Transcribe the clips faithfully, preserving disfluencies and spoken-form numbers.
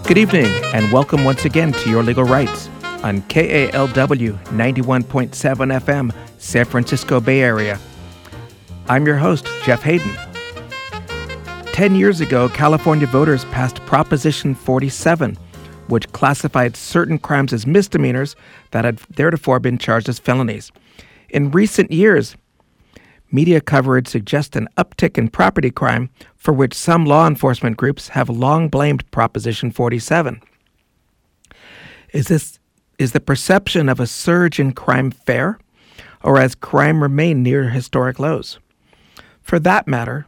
Good evening, and welcome once again to Your Legal Rights on K A L W ninety-one point seven F M, San Francisco Bay Area. I'm your host, Jeff Hayden. Ten years ago, California voters passed Proposition forty-seven, which classified certain crimes as misdemeanors that had theretofore been charged as felonies. In recent years, media coverage suggests an uptick in property crime, for which some law enforcement groups have long blamed Proposition forty-seven. Is this is the perception of a surge in crime fair, or has crime remained near historic lows? For that matter,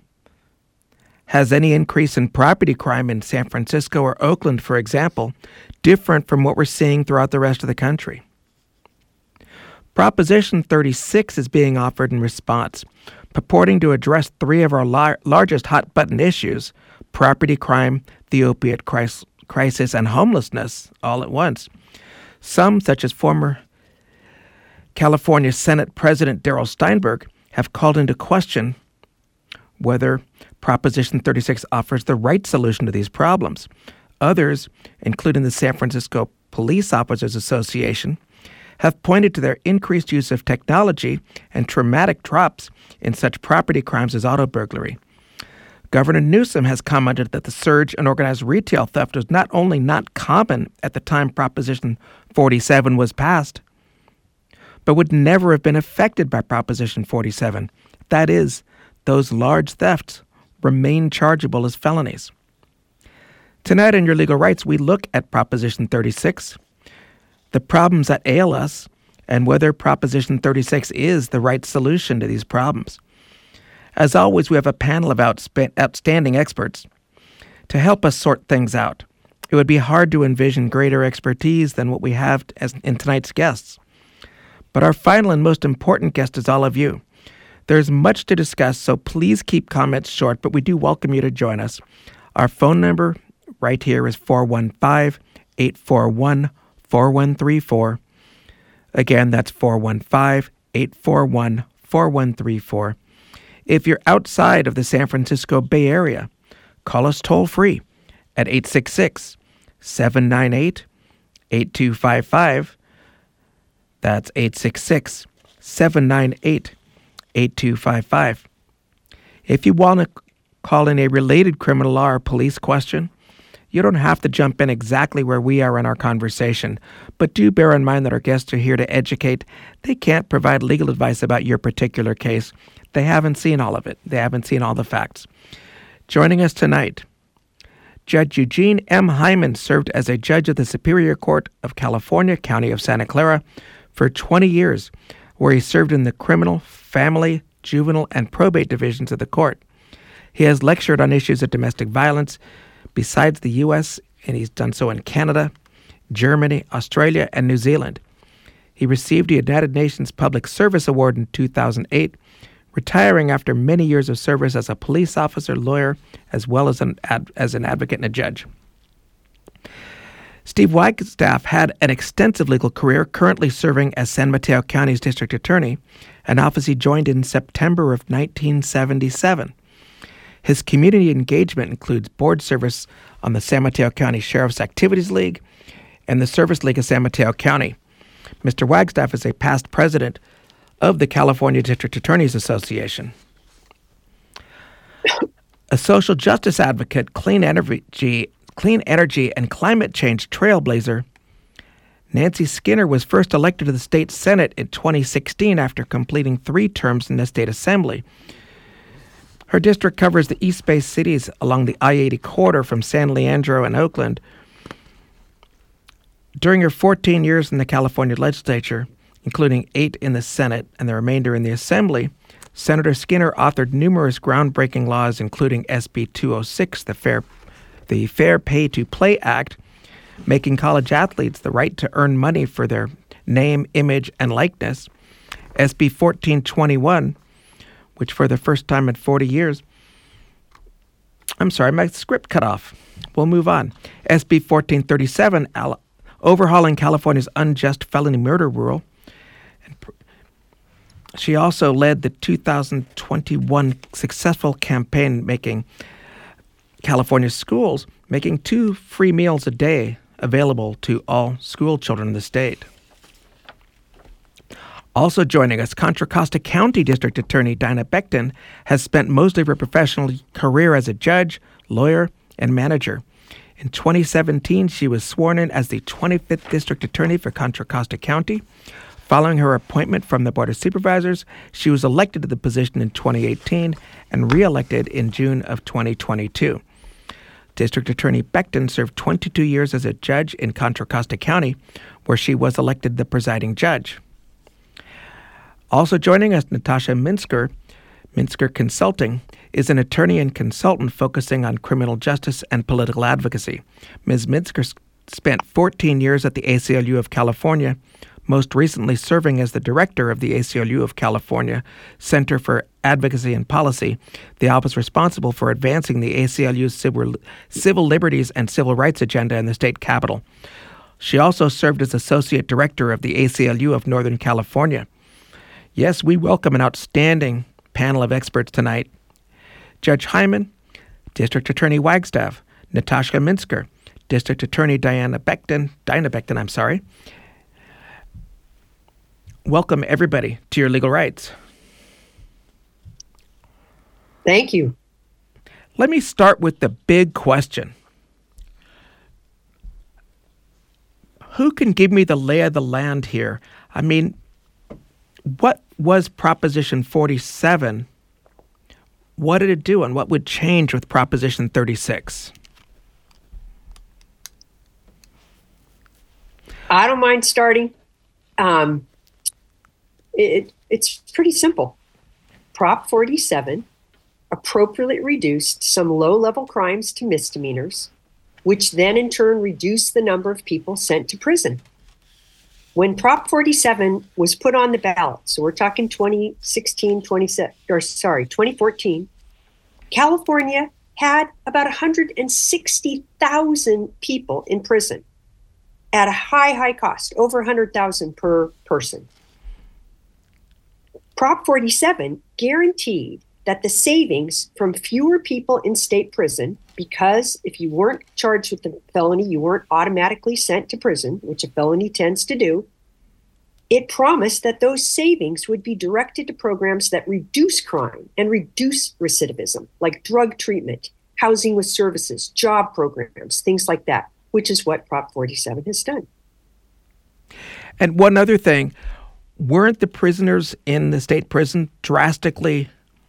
has any increase in property crime in San Francisco or Oakland, for example, different from what we're seeing throughout the rest of the country? Proposition thirty-six is being offered in response, purporting to address three of our lar- largest hot-button issues, property crime, the opiate cris- crisis, and homelessness, all at once. Some, such as former California Senate President Darrell Steinberg, have called into question whether Proposition thirty-six offers the right solution to these problems. Others, including the San Francisco Police Officers Association, have pointed to their increased use of technology and traumatic drops in such property crimes as auto burglary. Governor Newsom has commented that the surge in organized retail theft was not only not common at the time Proposition forty-seven was passed, but would never have been affected by Proposition forty-seven. That is, those large thefts remain chargeable as felonies. Tonight in Your Legal Rights, we look at Proposition thirty-six, the problems that ail us, and whether Proposition thirty-six is the right solution to these problems. As always, we have a panel of outsp- outstanding experts to help us sort things out. It would be hard to envision greater expertise than what we have as in tonight's guests. But our final and most important guest is all of you. There's much to discuss, so please keep comments short, but we do welcome you to join us. Our phone number right here is four one five, eight four one, four one three four. Again, that's four one five, eight four one, four one three four. If you're outside of the San Francisco Bay Area, call us toll-free at eight six six, seven nine eight, eight two five five. That's eight six six, seven nine eight, eight two five five. If you want to call in a related criminal law or police question, you don't have to jump in exactly where we are in our conversation, but do bear in mind that our guests are here to educate. They can't provide legal advice about your particular case. They haven't seen all of it. They haven't seen all the facts. Joining us tonight, Judge Eugene M. Hyman served as a judge of the Superior Court of California, County of Santa Clara, for twenty years, where he served in the criminal, family, juvenile, and probate divisions of the court. He has lectured on issues of domestic violence besides the U S, and he's done so in Canada, Germany, Australia, and New Zealand. He received the United Nations Public Service Award in two thousand eight, retiring after many years of service as a police officer, lawyer, as well as an ad, as an advocate and a judge. Steve Wagstaff had an extensive legal career, currently serving as San Mateo County's district attorney, an office he joined in September of nineteen seventy-seven. His community engagement includes board service on the San Mateo County Sheriff's Activities League and the Service League of San Mateo County. Mister Wagstaff is a past president of the California District Attorneys Association. A social justice advocate, clean energy, clean energy and climate change trailblazer, Nancy Skinner was first elected to the state Senate in twenty sixteen after completing three terms in the state assembly. Her district covers the East Bay cities along the I eighty corridor from San Leandro and Oakland. During her fourteen years in the California legislature, including eight in the Senate and the remainder in the Assembly, Senator Skinner authored numerous groundbreaking laws, including S B two oh six, the Fair, the Fair Pay to Play Act, making college athletes the right to earn money for their name, image, and likeness, S B fourteen twenty-one, which for the first time in forty years, I'm sorry, my script cut off. We'll move on. S B fourteen thirty-seven, overhauling California's unjust felony murder rule. And she also led the two thousand twenty-one successful campaign making California schools making two free meals a day available to all school children in the state. Also joining us, Contra Costa County District Attorney Dinah Becton has spent most of her professional career as a judge, lawyer, and manager. In twenty seventeen, she was sworn in as the twenty-fifth District Attorney for Contra Costa County. Following her appointment from the Board of Supervisors, she was elected to the position in twenty eighteen and re-elected in June of twenty twenty-two. District Attorney Becton served twenty-two years as a judge in Contra Costa County, where she was elected the presiding judge. Also joining us, Natasha Minsker, Minsker Consulting, is an attorney and consultant focusing on criminal justice and political advocacy. Miz Minsker spent fourteen years at the A C L U of California, most recently serving as the director of the A C L U of California Center for Advocacy and Policy, the office responsible for advancing the A C L U's civil, civil liberties and civil rights agenda in the state capitol. She also served as associate director of the A C L U of Northern California. Yes, we welcome an outstanding panel of experts tonight. Judge Hyman, District Attorney Wagstaff, Natasha Minsker, District Attorney Diana Becton, Dinah Becton, I'm sorry. Welcome, everybody, to Your Legal Rights. Thank you. Let me start with the big question. Who can give me the lay of the land here? I mean, what was Proposition forty-seven? What did it do, and what would change with Proposition thirty-six? I don't mind starting. Um, it, it's pretty simple. Prop forty-seven appropriately reduced some low-level crimes to misdemeanors, which then in turn reduced the number of people sent to prison. When Prop forty-seven was put on the ballot, so we're talking twenty sixteen, twenty, or sorry, twenty fourteen, California had about one hundred sixty thousand people in prison at a high, high cost, over one hundred thousand per person. Prop forty-seven guaranteed that the savings from fewer people in state prison, because if you weren't charged with a felony, you weren't automatically sent to prison, which a felony tends to do. It promised that those savings would be directed to programs that reduce crime and reduce recidivism, like drug treatment, housing with services, job programs, things like that, which is what Prop forty-seven has done. And one other thing, weren't the prisoners in the state prison drastically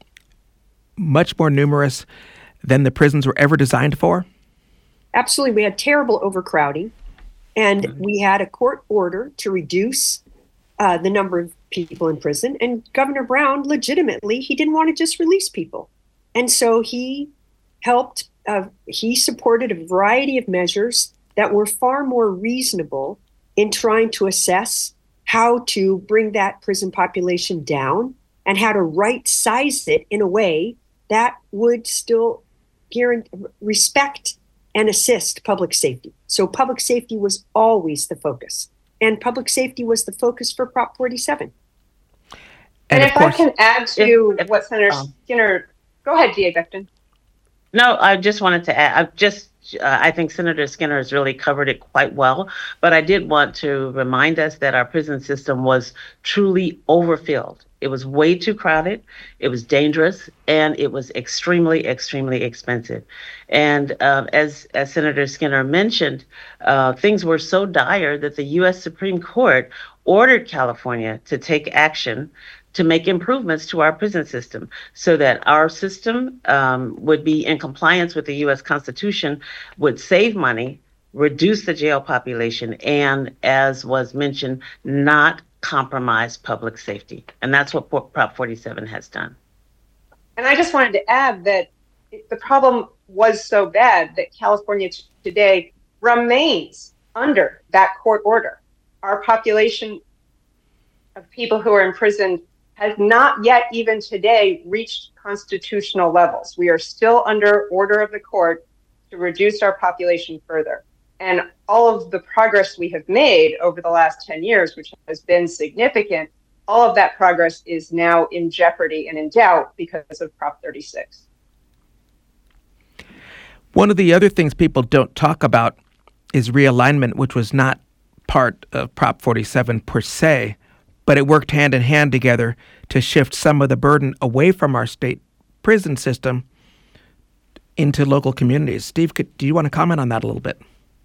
much more numerous than the prisons were ever designed for? Absolutely. We had terrible overcrowding, and we had a court order to reduce uh, the number of people in prison. And Governor Brown, legitimately, he didn't want to just release people. And so he helped, uh, he supported a variety of measures that were far more reasonable in trying to assess how to bring that prison population down and how to right size it in a way that would still guarantee, respect and assist public safety. So public safety was always the focus. And public safety was the focus for Prop forty-seven. And, and if course, I can add to if, what Senator um, Skinner, go ahead, D A Becton. No, I just wanted to add, I just, uh, I think Senator Skinner has really covered it quite well, but I did want to remind us that our prison system was truly overfilled. It was way too crowded, it was dangerous, and it was extremely, extremely expensive. And uh, as, as Senator Skinner mentioned, uh, things were so dire that the U S Supreme Court ordered California to take action to make improvements to our prison system so that our system um, would be in compliance with the U S Constitution, would save money, reduce the jail population, and, as was mentioned, not compromise public safety. And that's what Prop forty-seven has done. And I just wanted to add that the problem was so bad that California today remains under that court order. Our population of people who are imprisoned has not yet even today reached constitutional levels. We are still under order of the court to reduce our population further. And all of the progress we have made over the last ten years, which has been significant, all of that progress is now in jeopardy and in doubt because of Prop thirty-six. One of the other things people don't talk about is realignment, which was not part of Prop forty-seven per se, but it worked hand in hand together to shift some of the burden away from our state prison system into local communities. Steve, could, do you want to comment on that a little bit?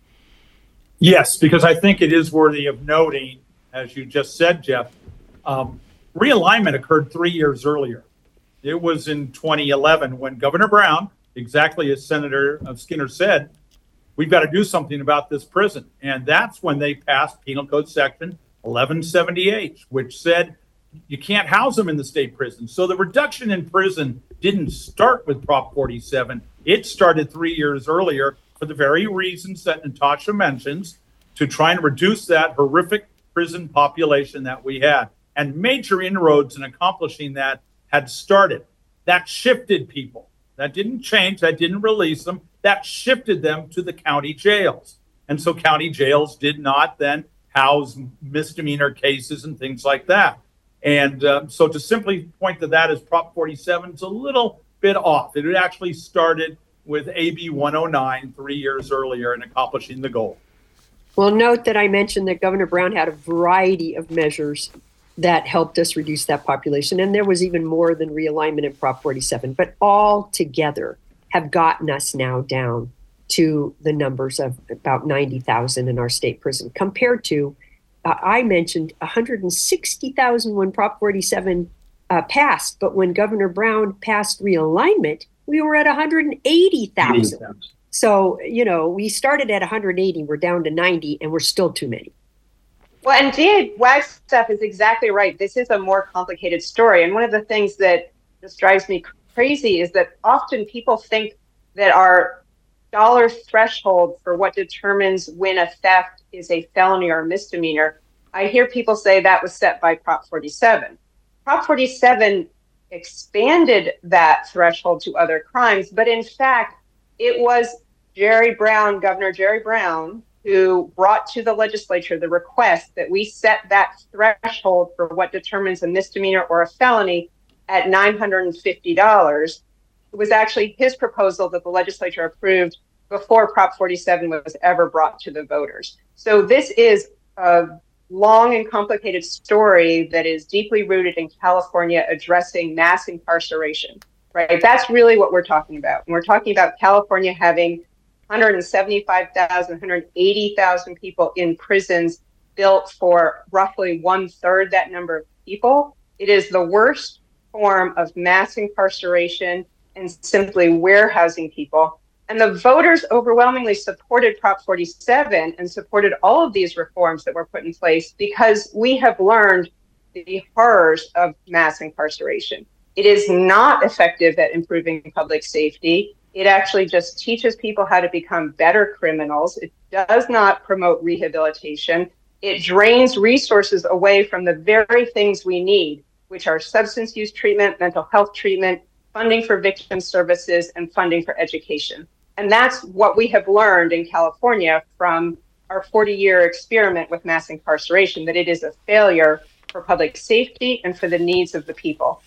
Yes, because I think it is worthy of noting, as you just said, Jeff, um, realignment occurred three years earlier. It was in twenty eleven when Governor Brown, exactly as Senator Skinner said, we've got to do something about this prison. And that's when they passed Penal Code Section eleven seventy-eight, which said you can't house them in the state prison. So the reduction in prison didn't start with Prop forty-seven. It started three years earlier for the very reasons that Natasha mentions, to try and reduce that horrific prison population that we had. And major inroads in accomplishing that had started. That shifted people. That didn't change. That didn't release them. That shifted them to the county jails. And so county jails did not then house misdemeanor cases and things like that. And uh, so to simply point to that as Prop forty-seven is a little bit off. It actually started with A B one oh nine three years earlier in accomplishing the goal. Well, note that I mentioned that Governor Brown had a variety of measures that helped us reduce that population. And there was even more than realignment in Prop forty-seven, but all together have gotten us now down to the numbers of about ninety thousand in our state prison, compared to, uh, I mentioned one hundred sixty thousand when Prop forty-seven uh, passed. But when Governor Brown passed realignment, we were at one hundred eighty thousand. So, you know, we started at one hundred eighty, we're down to ninety, and we're still too many. Well, indeed, Wagstaff is exactly right. This is a more complicated story. And one of the things that just drives me crazy is that often people think that our dollar threshold for what determines when a theft is a felony or a misdemeanor, I hear people say that was set by Prop forty-seven. Prop forty-seven expanded that threshold to other crimes, but in fact, it was Jerry Brown, Governor Jerry Brown, who brought to the legislature the request that we set that threshold for what determines a misdemeanor or a felony at nine hundred fifty dollars. It was actually his proposal that the legislature approved before Prop forty-seven was ever brought to the voters. So this is a long and complicated story that is deeply rooted in California addressing mass incarceration, right? That's really what we're talking about. And we're talking about California having one hundred seventy-five thousand, one hundred eighty thousand people in prisons built for roughly one third that number of people. It is the worst form of mass incarceration and simply warehousing people. And the voters overwhelmingly supported Prop forty-seven and supported all of these reforms that were put in place because we have learned the horrors of mass incarceration. It is not effective at improving public safety. It actually just teaches people how to become better criminals. It does not promote rehabilitation. It drains resources away from the very things we need, which are substance use treatment, mental health treatment, funding for victim services, and funding for education. And that's what we have learned in California from our forty-year experiment with mass incarceration, that it is a failure for public safety and for the needs of the people.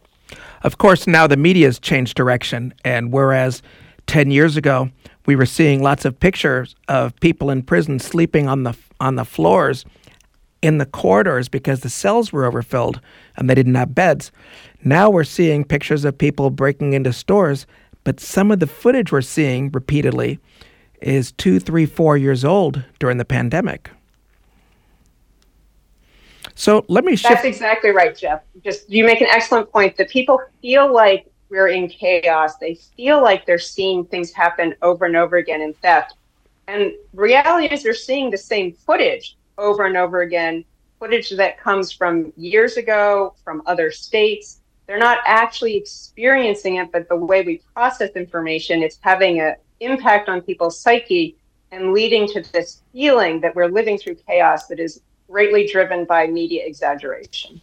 Of course, now the media's changed direction, and whereas ten years ago we were seeing lots of pictures of people in prison sleeping on the on the floors in the corridors because the cells were overfilled and they didn't have beds, now we're seeing pictures of people breaking into stores, but some of the footage we're seeing repeatedly is two, three, four years old during the pandemic. So let me shift. That's exactly right, Jeff. Just you make an excellent point that people feel like we're in chaos. They feel like they're seeing things happen over and over again in theft. And reality is they're seeing the same footage over and over again, footage that comes from years ago, from other states. They're not actually experiencing it, but the way we process information, it's having an impact on people's psyche and leading to this feeling that we're living through chaos that is greatly driven by media exaggeration.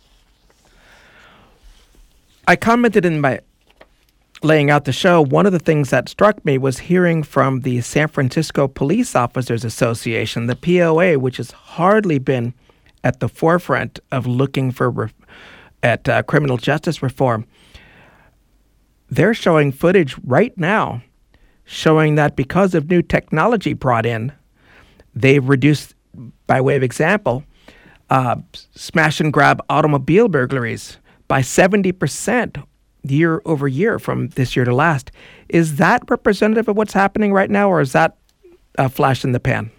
I commented in my laying out the show, one of the things that struck me was hearing from the San Francisco Police Officers Association, the P O A, which has hardly been at the forefront of looking for re- at uh, criminal justice reform. They're showing footage right now showing that because of new technology brought in, they've reduced, by way of example, uh, smash and grab automobile burglaries by seventy percent year over year from this year to last. Is that representative of what's happening right now, or is that a flash in the pan?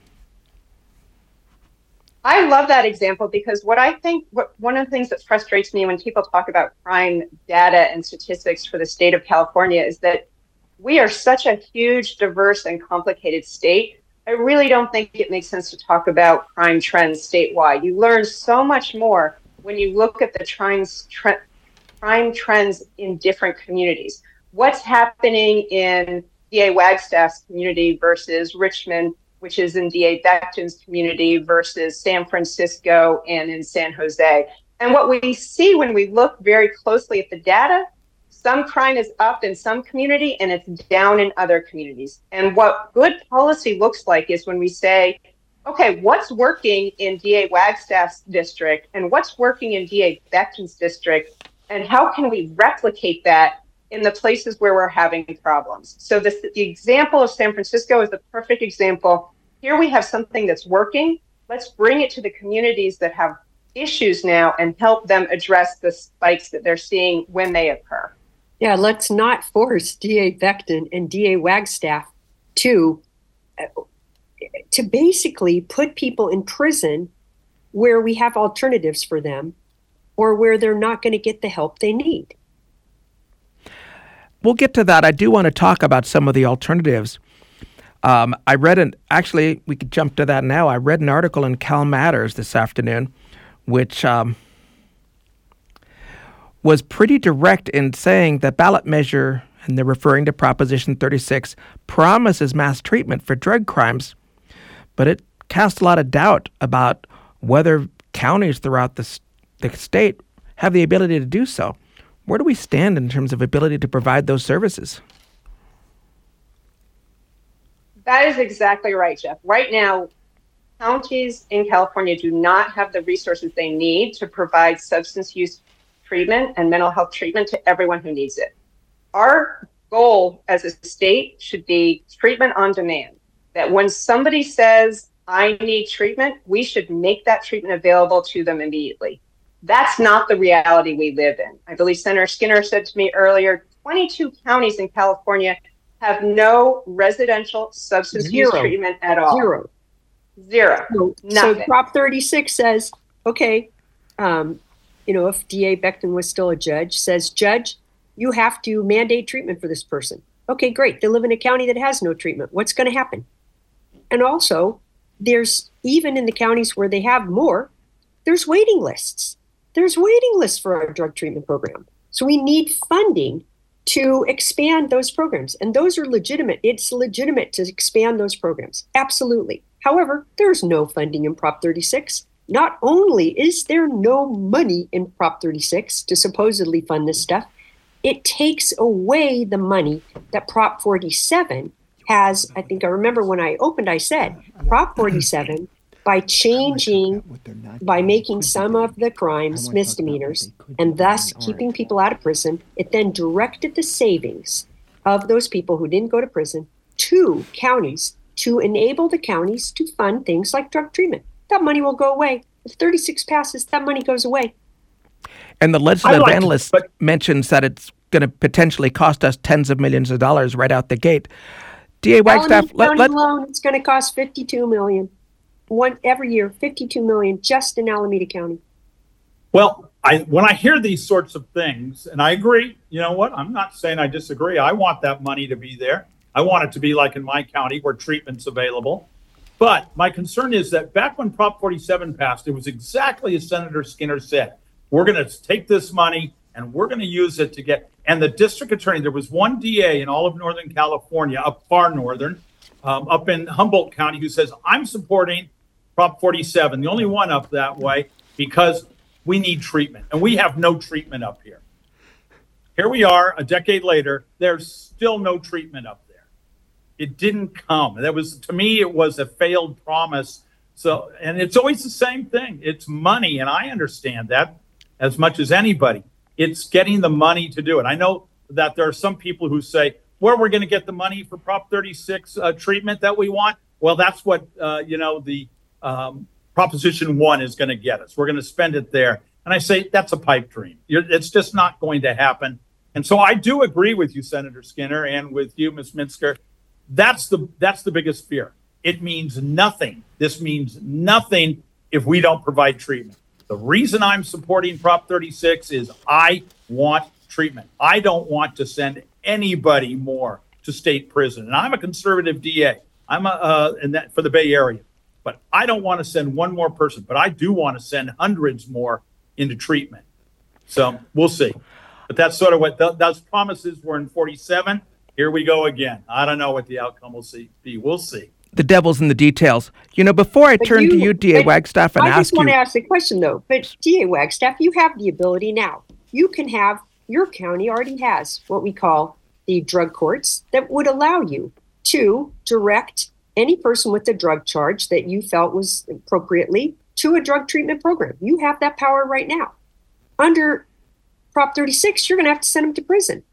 I love that example because what I think, what, one of the things that frustrates me when people talk about crime data and statistics for the state of California is that we are such a huge, diverse, and complicated state. I really don't think it makes sense to talk about crime trends statewide. You learn so much more when you look at the trends, tre- crime trends in different communities. What's happening in D A Wagstaff's community versus Richmond, which is in D A Becton's community, versus San Francisco and in San Jose. And what we see when we look very closely at the data, some crime is up in some community and it's down in other communities. And what good policy looks like is when we say, okay, what's working in D A Wagstaff's district and what's working in D A Becton's district, and how can we replicate that in the places where we're having problems? So this, the example of San Francisco is the perfect example. Here we have something that's working. Let's bring it to the communities that have issues now and help them address the spikes that they're seeing when they occur. Yeah, let's not force D A Becton and D A Wagstaff to, to basically put people in prison where we have alternatives for them or where they're not going to get the help they need. We'll get to that. I do want to talk about some of the alternatives. Um, I read an, actually, we could jump to that now. I read an article in Cal Matters this afternoon, which um, was pretty direct in saying the ballot measure, and they're referring to Proposition thirty-six, promises mass treatment for drug crimes, but it casts a lot of doubt about whether counties throughout the, the state have the ability to do so. Where do we stand in terms of ability to provide those services? That is exactly right, Jeff. Right now, counties in California do not have the resources they need to provide substance use treatment and mental health treatment to everyone who needs it. Our goal as a state should be treatment on demand, that when somebody says, I need treatment, we should make that treatment available to them immediately. That's not the reality we live in. I believe Senator Skinner said to me earlier, twenty-two counties in California have no residential substance Zero. use treatment at all. Zero. Zero. So, Nothing. so Prop thirty-six says, okay, um, you know, if D A Becton was still a judge, says, Judge, you have to mandate treatment for this person. Okay, great. They live in a county that has no treatment. What's going to happen? And also, there's, even in the counties where they have more, there's waiting lists. There's waiting lists for our drug treatment program. So we need funding to expand those programs. And those are legitimate. It's legitimate to expand those programs. Absolutely. However, there's no funding in Prop thirty-six. Not only is there no money in Prop thirty-six to supposedly fund this stuff, it takes away the money that Prop forty-seven has. I think I remember when I opened, I said Prop forty-seven, by changing, by making some of the crimes misdemeanors and thus keeping people out of prison, it then directed the savings of those people who didn't go to prison to counties to enable the counties to fund things like drug treatment. That money will go away. If thirty-six passes, that money goes away. And the legislative like analyst it, but- mentions that it's going to potentially cost us tens of millions of dollars right out the gate. D A Wagstaff, Alameda let, County let, alone, it's going to cost fifty-two million dollars. One every year, fifty-two million dollars just in Alameda County. Well, I when I hear these sorts of things, and I agree, you know what? I'm not saying I disagree. I want that money to be there. I want it to be like in my county where treatment's available. But my concern is that back when Prop forty-seven passed, it was exactly as Senator Skinner said. We're going to take this money and we're going to use it to get, and the district attorney, there was one D A in all of Northern California, up far northern, um, up in Humboldt County, who says, I'm supporting Prop forty-seven, the only one up that way, because we need treatment. And we have no treatment up here. Here we are, a decade later, there's still no treatment up there. It didn't come. That was, to me, it was a failed promise. So, and it's always the same thing. It's money, and I understand that as much as anybody. It's getting the money to do it. I know that there are some people who say, where we're going to get the money for Prop thirty-six uh, treatment that we want. Well, that's what, uh, you know, the um, Proposition one is going to get us. We're going to spend it there. And I say, that's a pipe dream. You're, it's just not going to happen. And so I do agree with you, Senator Skinner, and with you, Miz Minsker. That's the, that's the biggest fear. It means nothing. This means nothing if we don't provide treatment. The reason I'm supporting Prop thirty-six is I want treatment. I don't want to send anybody more to state prison. And I'm a conservative D A. I'm a, uh, in that for the Bay Area, but I don't want to send one more person, but I do want to send hundreds more into treatment. So we'll see. But that's sort of what th- those promises were in forty-seven. Here we go again. I don't know what the outcome will see, be. We'll see. The devil's in the details. You know, before I But turn you- to you, D A but Wagstaff, and I ask just want you, to ask the question though. But D A Wagstaff, you have the ability now. You can have, your county already has what we call the drug courts that would allow you to direct any person with a drug charge that you felt was appropriately to a drug treatment program. You have that power right now. Under Prop thirty-six, you're going to have to send them to prison.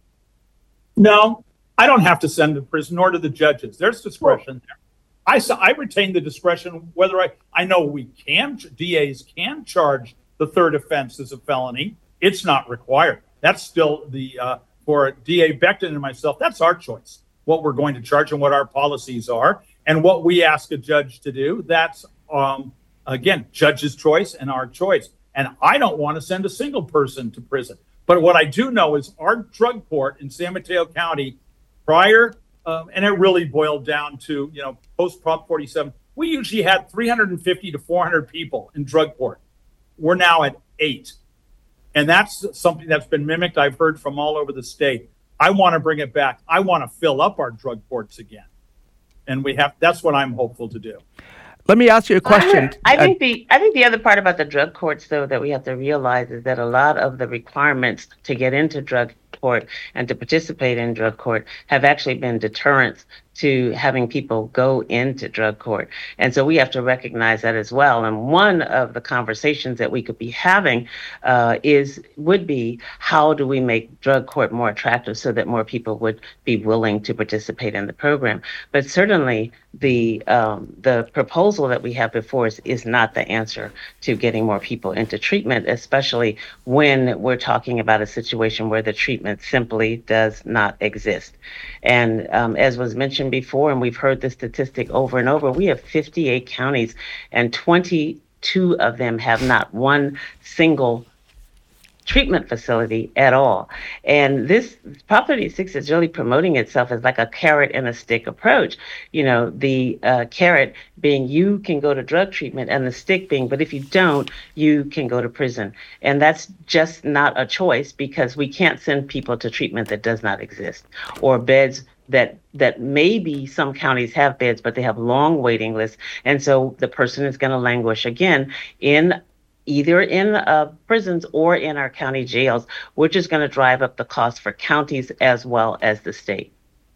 No, I don't have to send them to prison, nor do the judges. There's discretion there. I, s- I retain the discretion whether I, I know we can, D As can charge the third offense as a felony. It's not required. That's still the, uh, for D A Becton and myself, that's our choice, what we're going to charge and what our policies are. And what we ask a judge to do, that's, um, again, judge's choice and our choice. And I don't want to send a single person to prison. But what I do know is our drug court in San Mateo County prior, um, and it really boiled down to, you know, post Prop forty-seven, we usually had three hundred fifty to four hundred people in drug court. We're now at eight. And that's something that's been mimicked. I've heard from all over the state. I want to bring it back. I want to fill up our drug courts again. And we have, that's what I'm hopeful to do. let me ask you a question. I Uh, think the I think the other part about the drug courts, though, that we have to realize is that a lot of the requirements to get into drug court and to participate in drug court have actually been deterrents to having people go into drug court. And so we have to recognize that as well. And one of the conversations that we could be having uh, is would be, how do we make drug court more attractive so that more people would be willing to participate in the program? But certainly the um, the proposal that we have before us is not the answer to getting more people into treatment, especially when we're talking about a situation where the treatment simply does not exist. And um, as was mentioned before, and we've heard the statistic over and over, we have fifty-eight counties and twenty-two of them have not one single treatment facility at all. And this Prop thirty-six is really promoting itself as like a carrot and a stick approach. You know, the uh, carrot being you can go to drug treatment, and the stick being, but if you don't, you can go to prison. And that's just not a choice, because we can't send people to treatment that does not exist, or beds that that maybe some counties have beds, but they have long waiting lists. And so the person is going to languish again in either in uh, prisons or in our county jails, which is going to drive up the cost for counties as well as the state.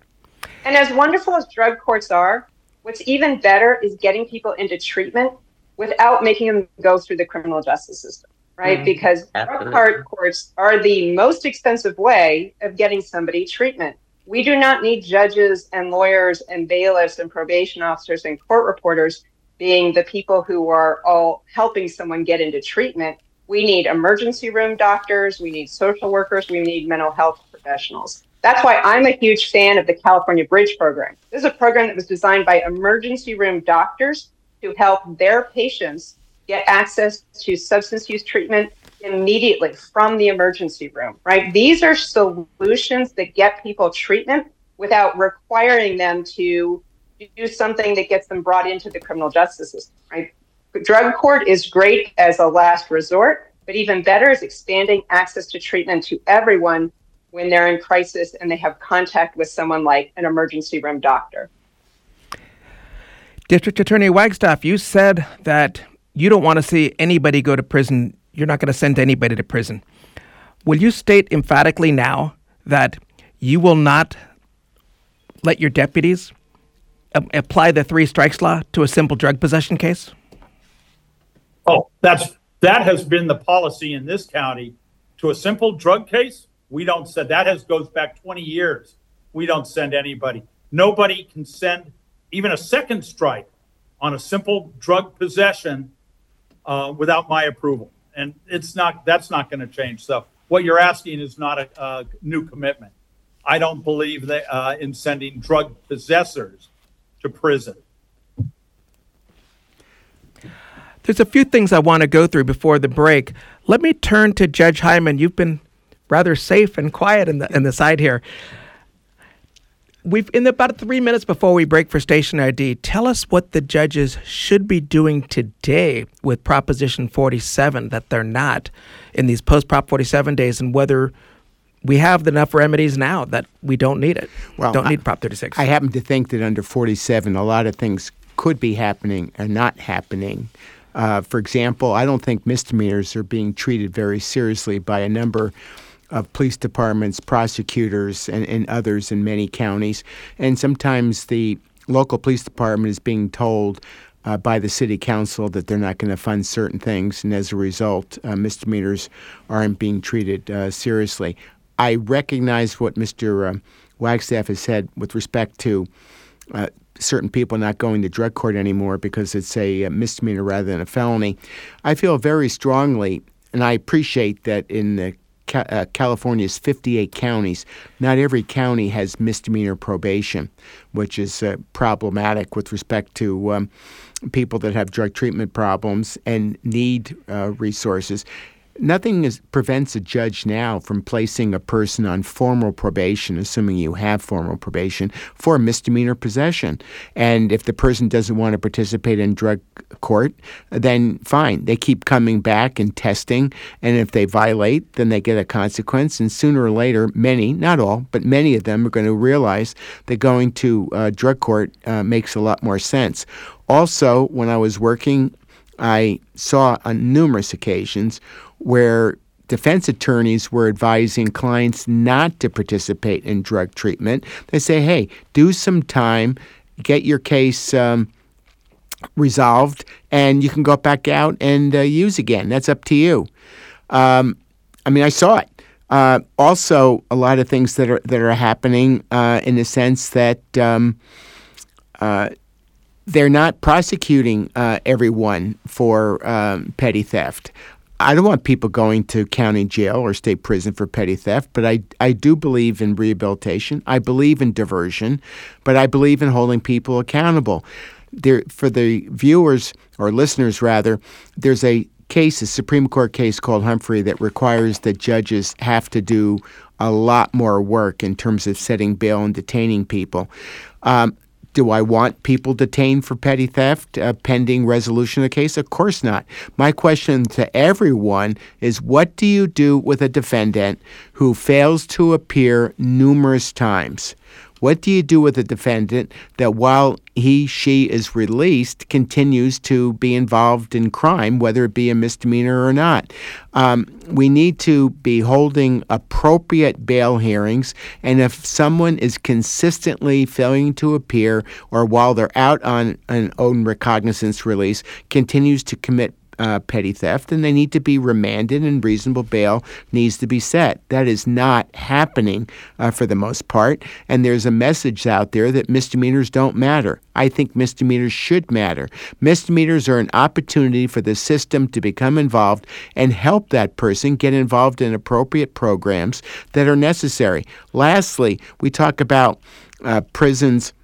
And as wonderful as drug courts are, what's even better is getting people into treatment without making them go through the criminal justice system, right? Mm, because absolutely. Drug courts are the most expensive way of getting somebody treatment. We do not need judges and lawyers and bailiffs and probation officers and court reporters being the people who are all helping someone get into treatment. We need emergency room doctors, we need social workers, we need mental health professionals. That's why I'm a huge fan of the California Bridge program. This is a program that was designed by emergency room doctors to help their patients get access to substance use treatment immediately from the emergency room, right? These are solutions that get people treatment without requiring them to do something that gets them brought into the criminal justice system, right? Drug court is great as a last resort, but even better is expanding access to treatment to everyone when they're in crisis and they have contact with someone like an emergency room doctor. District Attorney Wagstaff, you said that you don't want to see anybody go to prison. You're not going to send anybody to prison. Will you state emphatically now that you will not let your deputies apply the three strikes law to a simple drug possession case? Oh, that's that has been the policy in this county. To a simple drug case, we don't say that has goes back twenty years. we don't send anybody. Nobody can send even a second strike on a simple drug possession uh, without my approval. And it's not, that's not going to change. So what you're asking is not a, a new commitment. I don't believe that uh, in sending drug possessors to prison. There's a few things I want to go through before the break. Let me turn to Judge Hyman. You've been rather safe and quiet in the in the side here. We've in about three minutes before we break for station I D. Tell us what the judges should be doing today with Proposition forty-seven that they're not in these post-Prop forty-seven days, and whether we have enough remedies now that we don't need it. Well, don't need I, Prop thirty-six. I happen to think that under forty-seven, a lot of things could be happening or not happening. Uh, for example, I don't think misdemeanors are being treated very seriously by a number of police departments, prosecutors, and, and others in many counties. And sometimes the local police department is being told uh, by the city council that they're not going to fund certain things, and as a result, uh, misdemeanors aren't being treated uh, seriously. I recognize what Mister Uh, Wagstaff has said with respect to uh, certain people not going to drug court anymore because it's a, a misdemeanor rather than a felony. I feel very strongly, and I appreciate that in the Ca- uh, California's fifty-eight counties, not every county has misdemeanor probation, which is uh, problematic with respect to um, people that have drug treatment problems and need uh, resources. Nothing is, prevents a judge now from placing a person on formal probation, assuming you have formal probation, for misdemeanor possession. And if the person doesn't want to participate in drug court, then fine. They keep coming back and testing, and if they violate, then they get a consequence. And sooner or later, many, not all, but many of them are going to realize that going to uh, drug court uh, makes a lot more sense. Also, when I was working, I saw on numerous occasions where defense attorneys were advising clients not to participate in drug treatment. They say, hey, do some time, get your case um, resolved, and you can go back out and uh, use again. That's up to you. Um, I mean, I saw it. Uh, also, a lot of things that are that are happening uh, in the sense that um, uh, they're not prosecuting uh, everyone for um, petty theft. I don't want people going to county jail or state prison for petty theft, but I, I do believe in rehabilitation. I believe in diversion, but I believe in holding people accountable. There, for the viewers, or listeners rather, there's a case, a Supreme Court case called Humphrey that requires that judges have to do a lot more work in terms of setting bail and detaining people. Um, Do I want people detained for petty theft uh, pending resolution of the case? Of course not. My question to everyone is, what do you do with a defendant who fails to appear numerous times? What do you do with a defendant that while he, she is released, continues to be involved in crime, whether it be a misdemeanor or not? Um, we need to be holding appropriate bail hearings, and if someone is consistently failing to appear or while they're out on an own recognizance release continues to commit Uh, petty theft, and they need to be remanded and reasonable bail needs to be set. That is not happening uh, for the most part, and there's a message out there that misdemeanors don't matter. I think misdemeanors should matter. Misdemeanors are an opportunity for the system to become involved and help that person get involved in appropriate programs that are necessary. Lastly, we talk about uh, prisons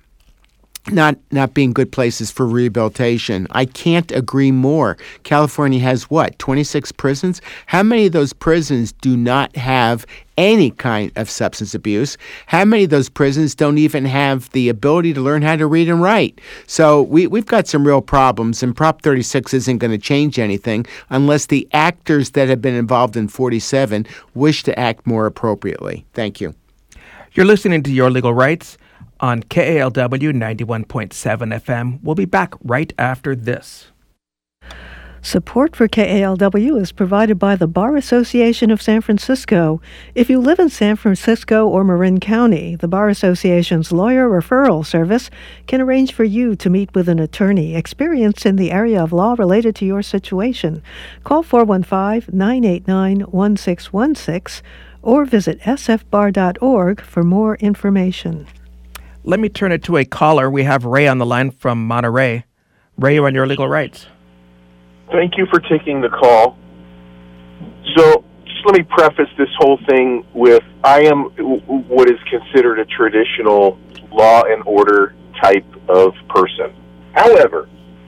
Not not being good places for rehabilitation. I can't agree more. California has what, twenty-six prisons? How many of those prisons do not have any kind of substance abuse? How many of those prisons don't even have the ability to learn how to read and write? So we, we've got some real problems, and Prop thirty-six isn't going to change anything unless the actors that have been involved in forty-seven wish to act more appropriately. Thank you. You're listening to Your Legal Rights on K A L W ninety-one point seven F M. We'll be back right after this. Support for K A L W is provided by the Bar Association of San Francisco. If you live in San Francisco or Marin County, the Bar Association's lawyer referral service can arrange for you to meet with an attorney experienced in the area of law related to your situation. Call four one five, nine eight nine, one six one six or visit s f bar dot org for more information. Let me turn it to a caller. We have Ray on the line from Monterey. Ray, you're on Your Legal Rights. Thank you for taking the call. So just let me preface this whole thing with I am what is considered a traditional law and order type of person. However,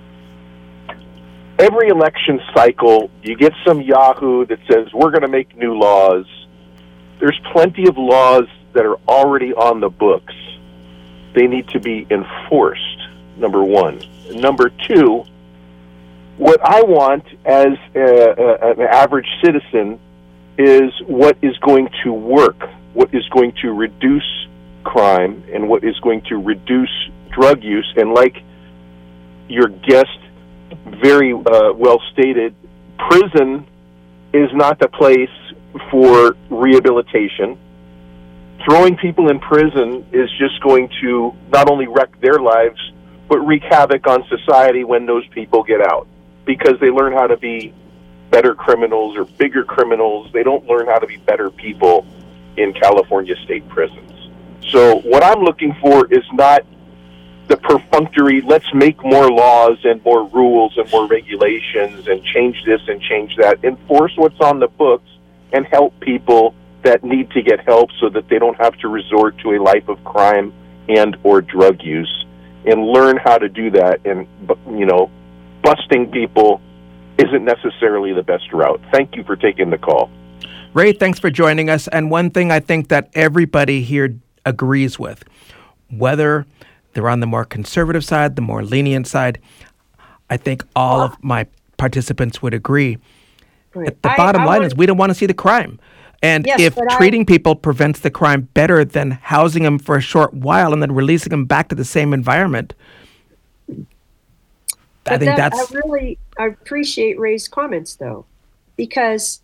every election cycle, you get some yahoo that says we're going to make new laws. There's plenty of laws that are already on the books. They need to be enforced, number one. Number two, what I want as a, a, an average citizen is what is going to work, what is going to reduce crime, and what is going to reduce drug use. And like your guest very uh, well stated, prison is not the place for rehabilitation. Throwing people in prison is just going to not only wreck their lives, but wreak havoc on society when those people get out, because they learn how to be better criminals or bigger criminals. They don't learn how to be better people in California state prisons. So what I'm looking for is not the perfunctory, let's make more laws and more rules and more regulations and change this and change that. Enforce what's on the books and help people that need to get help so that they don't have to resort to a life of crime and or drug use, and learn how to do that. And, you know, busting people isn't necessarily the best route. Thank you for taking the call. Ray, thanks for joining us. And one thing I think that everybody here agrees with, whether they're on the more conservative side, the more lenient side, I think all of my participants would agree. Right. The I, bottom I line would, is we don't want to see the crime. And Yes, if but treating I- people prevents the crime better than housing them for a short while and then releasing them back to the same environment, I But think that, that's... I really I appreciate Ray's comments, though, because,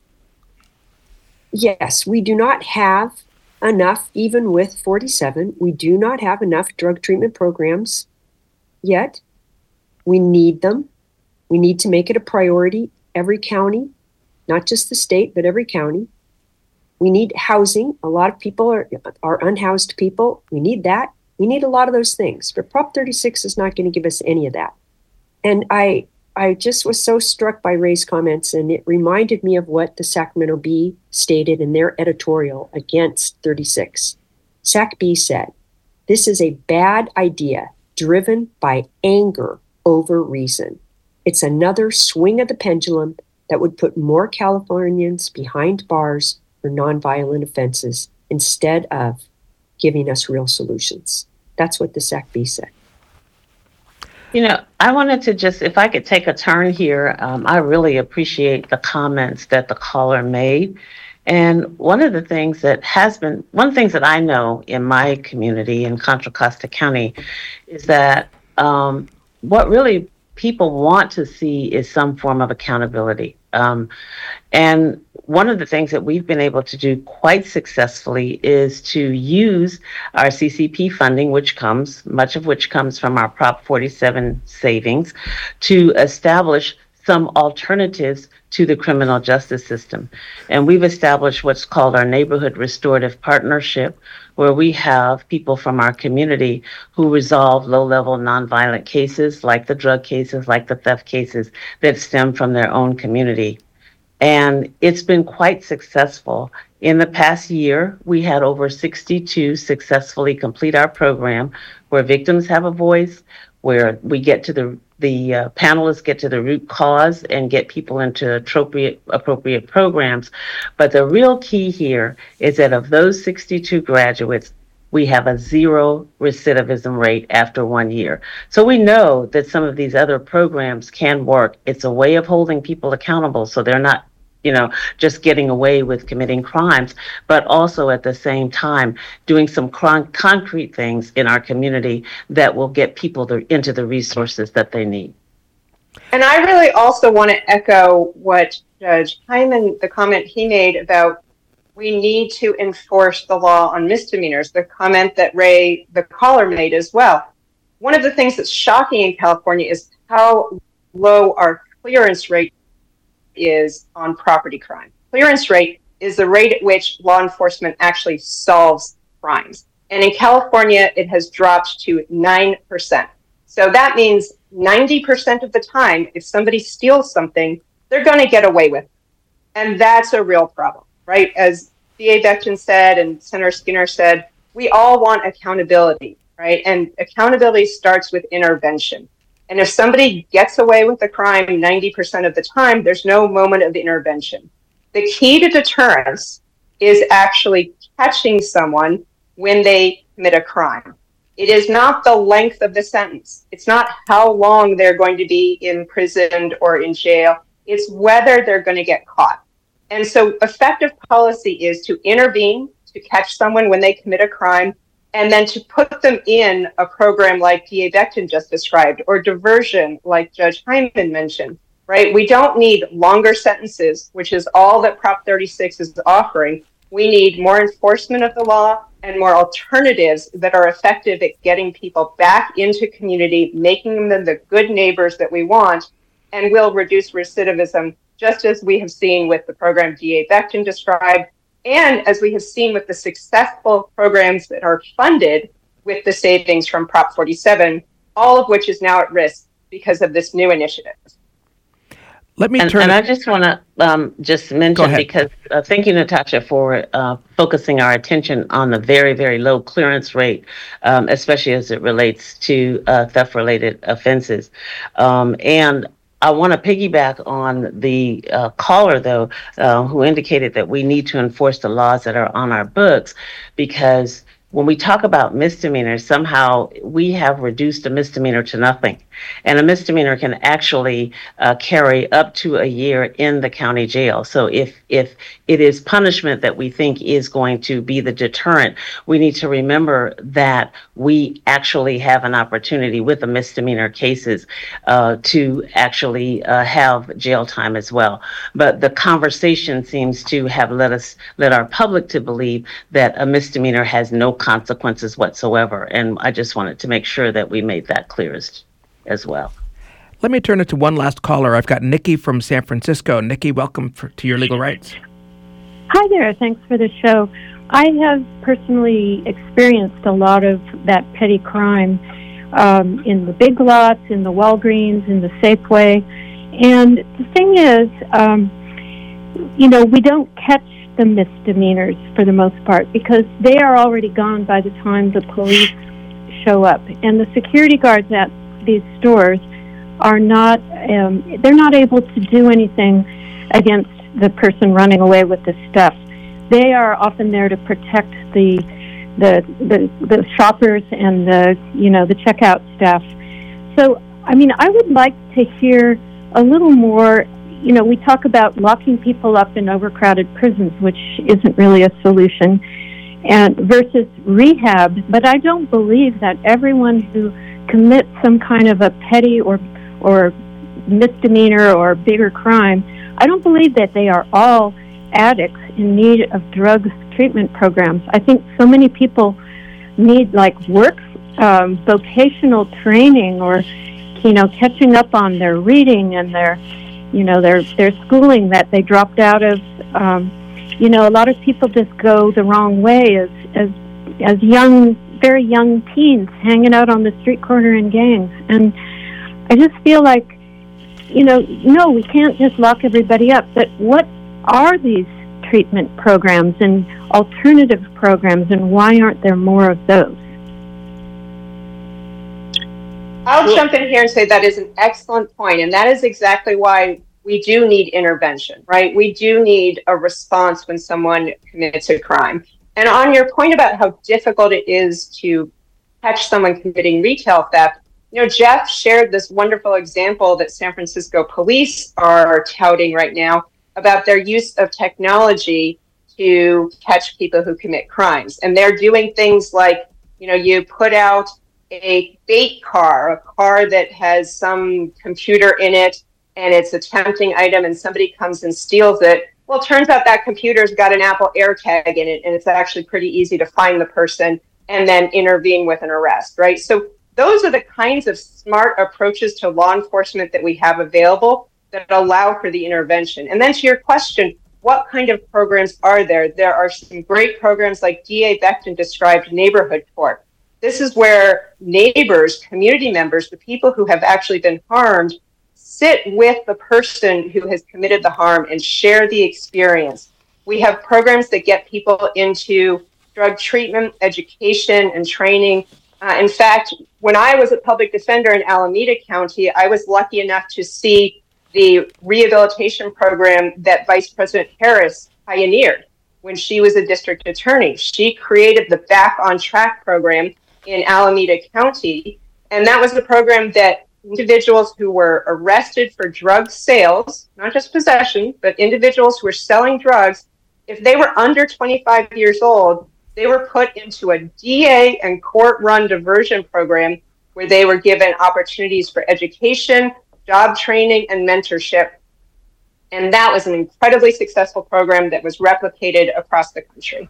yes, we do not have enough, even with forty-seven, we do not have enough drug treatment programs yet. We need them. We need to make it a priority, every county, not just the state, but every county. We need housing. A lot of people are, are unhoused people. We need that. We need a lot of those things. But Prop thirty-six is not going to give us any of that. And I I just was so struck by Ray's comments, and it reminded me of what the Sacramento Bee stated in their editorial against thirty-six. Sac Bee said, "This is a bad idea driven by anger over reason. It's another swing of the pendulum that would put more Californians behind bars for nonviolent offenses instead of giving us real solutions." That's what the Sac Bee said. You know, I wanted to just, if I could take a turn here, um, I really appreciate the comments that the caller made. And one of the things that has been, one of the things that I know in my community in Contra Costa County is that um, what really people want to see is some form of accountability. Um, and one of the things that we've been able to do quite successfully is to use our C C P funding, which comes, much of which comes from our Prop forty-seven savings, to establish some alternatives to the criminal justice system. And we've established what's called our Neighborhood Restorative Partnership, where we have people from our community who resolve low-level nonviolent cases, like the drug cases, like the theft cases, that stem from their own community. And it's been quite successful. In the past year, we had over sixty-two successfully complete our program, where victims have a voice, where we get to the the uh, panelists get to the root cause and get people into appropriate appropriate programs. But the real key here is that of those sixty-two graduates, we have a zero recidivism rate after one year. So we know that some of these other programs can work. It's a way of holding people accountable so they're not, you know, just getting away with committing crimes, but also at the same time doing some con- concrete things in our community that will get people the, into the resources that they need. And I really also want to echo what Judge Hyman, the comment he made about we need to enforce the law on misdemeanors, the comment that Ray, the caller, made as well. One of the things that's shocking in California is how low our clearance rate is on property crime. Clearance rate is the rate at which law enforcement actually solves crimes. And in California, it has dropped to nine percent. So that means ninety percent of the time, if somebody steals something, they're going to get away with it. And that's a real problem, right? As D A Becton said and Senator Skinner said, we all want accountability, right? And accountability starts with intervention. And if somebody gets away with a crime ninety percent of the time, there's no moment of intervention. The key to deterrence is actually catching someone when they commit a crime. It is not the length of the sentence. It's not how long they're going to be imprisoned or in jail. It's whether they're going to get caught. And so effective policy is to intervene, to catch someone when they commit a crime, and then to put them in a program like D A Becton just described, or diversion like Judge Hyman mentioned, right? We don't need longer sentences, which is all that Prop thirty-six is offering. We need more enforcement of the law and more alternatives that are effective at getting people back into community, making them the good neighbors that we want, and will reduce recidivism, just as we have seen with the program D A Becton described, and as we have seen with the successful programs that are funded with the savings from Prop forty-seven, all of which is now at risk because of this new initiative. Let me and, turn. And I just want to um, just mention, because uh, thank you, Natasha, for uh, focusing our attention on the very, very low clearance rate, um, especially as it relates to uh, theft-related offenses. Um, and I want to piggyback on the uh, caller, though, uh, who indicated that we need to enforce the laws that are on our books, because when we talk about misdemeanors, somehow we have reduced a misdemeanor to nothing. And a misdemeanor can actually uh, carry up to a year in the county jail. So if if it is punishment that we think is going to be the deterrent, we need to remember that we actually have an opportunity with the misdemeanor cases uh, to actually uh, have jail time as well. But the conversation seems to have led us, led our public to believe that a misdemeanor has no consequences whatsoever. And I just wanted to make sure that we made that clear as, as well. Let me turn it to one last caller. I've got Nikki from San Francisco. Nikki, welcome for, to Your Legal Rights. Hi there. Thanks for the show. I have personally experienced a lot of that petty crime um, in the Big Lots, in the Walgreens, in the Safeway. And the thing is, um, you know, we don't catch the misdemeanors for the most part because they are already gone by the time the police show up. And the security guards at these stores are not, um, they're not able to do anything against the person running away with the stuff. They are often there to protect the the the, the shoppers and the, you know, the checkout staff. So, I mean, I would like to hear a little more. You know, we talk about locking people up in overcrowded prisons, which isn't really a solution, and versus rehab. But I don't believe that everyone who commits some kind of a petty or or misdemeanor or bigger crime, I don't believe that they are all addicts in need of drug treatment programs. I think so many people need like work, um, vocational training, or, you know, catching up on their reading and their, you know, their their schooling that they dropped out of. Um, you know, a lot of people just go the wrong way as as as young, very young teens hanging out on the street corner in gangs. And I just feel like, you know, no, we can't just lock everybody up. But what are these treatment programs and alternative programs, and why aren't there more of those? I'll jump in here and say that is an excellent point, and that is exactly why we do need intervention, right? We do need a response when someone commits a crime. And on your point about how difficult it is to catch someone committing retail theft, you know, Jeff shared this wonderful example that San Francisco police are touting right now about their use of technology to catch people who commit crimes. And they're doing things like, you know, you put out a fake car, a car that has some computer in it, and it's a tempting item, and somebody comes and steals it. Well, it turns out that computer's got an Apple AirTag in it, and it's actually pretty easy to find the person and then intervene with an arrest, right? So those are the kinds of smart approaches to law enforcement that we have available that allow for the intervention. And then to your question, what kind of programs are there? There are some great programs like D A Becton described Neighborhood Court. This is where neighbors, community members, the people who have actually been harmed, sit with the person who has committed the harm and share the experience. We have programs that get people into drug treatment, education, and training. Uh, in fact, when I was a public defender in Alameda County, I was lucky enough to see the rehabilitation program that Vice President Harris pioneered when she was a district attorney. She created the Back on Track program in Alameda County, and that was the program that individuals who were arrested for drug sales, not just possession, but individuals who were selling drugs, if they were under twenty-five years old, they were put into a D A and court-run diversion program where they were given opportunities for education, job training, and mentorship. And that was an incredibly successful program that was replicated across the country.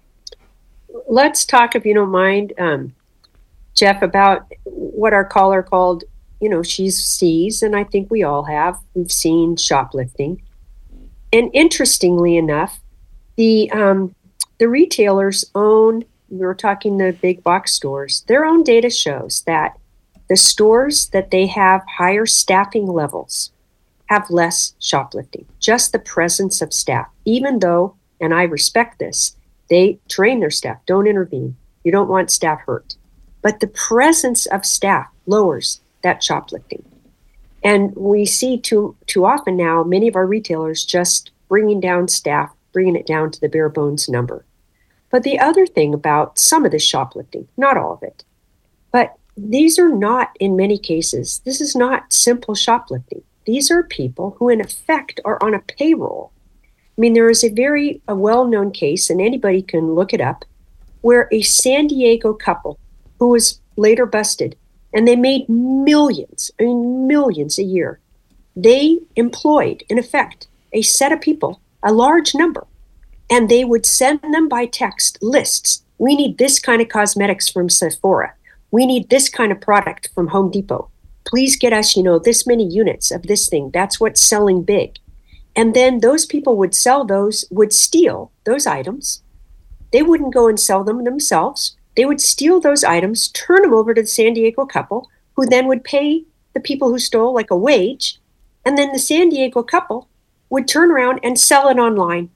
Let's talk, if you don't mind, um, Jeff, about what our caller called, you know, she sees, and I think we all have, we've seen shoplifting. And interestingly enough, the um, the retailers own, we were talking the big box stores, their own data shows that the stores that they have higher staffing levels have less shoplifting. Just the presence of staff, even though, and I respect this, they train their staff, don't intervene. You don't want staff hurt. But the presence of staff lowers that shoplifting. And we see too too often now many of our retailers just bringing down staff, bringing it down to the bare bones number. But the other thing about some of the shoplifting, not all of it, but these are not, in many cases, this is not simple shoplifting. These are people who in effect are on a payroll. I mean, there is a very a well-known case, and anybody can look it up, where a San Diego couple who was later busted, and they made millions, I mean, millions a year. They employed, in effect, a set of people, a large number, and they would send them by text lists. We need this kind of cosmetics from Sephora. We need this kind of product from Home Depot. Please get us, you know, this many units of this thing. That's what's selling big. And then those people would sell those, would steal those items. They wouldn't go and sell them themselves. They would steal those items, turn them over to the San Diego couple, who then would pay the people who stole like a wage. And then the San Diego couple would turn around and sell it online.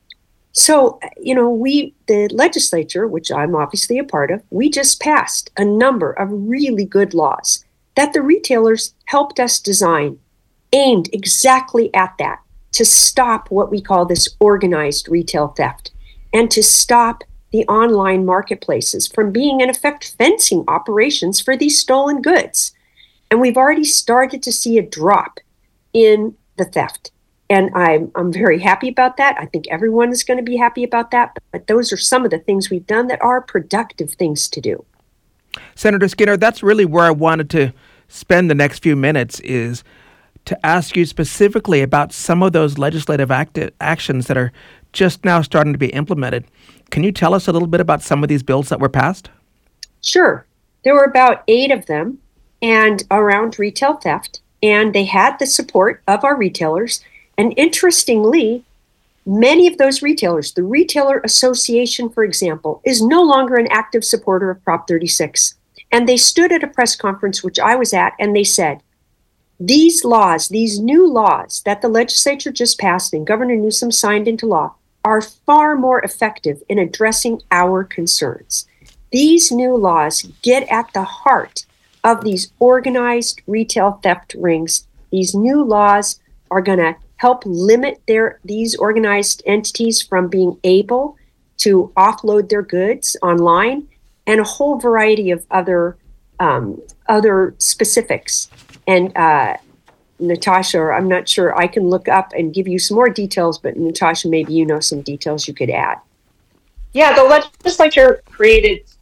So, you know, we, the legislature, which I'm obviously a part of, we just passed a number of really good laws that the retailers helped us design, aimed exactly at that, to stop what we call this organized retail theft and to stop the online marketplaces from being, in effect, fencing operations for these stolen goods. And we've already started to see a drop in the theft. And I'm, I'm very happy about that. I think everyone is going to be happy about that. But those are some of the things we've done that are productive things to do. Senator Skinner, that's really where I wanted to spend the next few minutes, is to ask you specifically about some of those legislative acti- actions that are just now starting to be implemented. Can you tell us a little bit about some of these bills that were passed? Sure. There were about eight of them and around retail theft, and they had the support of our retailers. And interestingly, many of those retailers, the Retailer Association, for example, is no longer an active supporter of Prop thirty-six. And they stood at a press conference, which I was at, and they said, these laws, these new laws that the legislature just passed and Governor Newsom signed into law are far more effective in addressing our concerns. These new laws get at the heart of these organized retail theft rings. These new laws are going to help limit their these organized entities from being able to offload their goods online, and a whole variety of other um, other specifics. And uh, Natasha, or I'm not sure, I can look up and give you some more details, but Natasha, maybe you know some details you could add. Yeah, the legislature created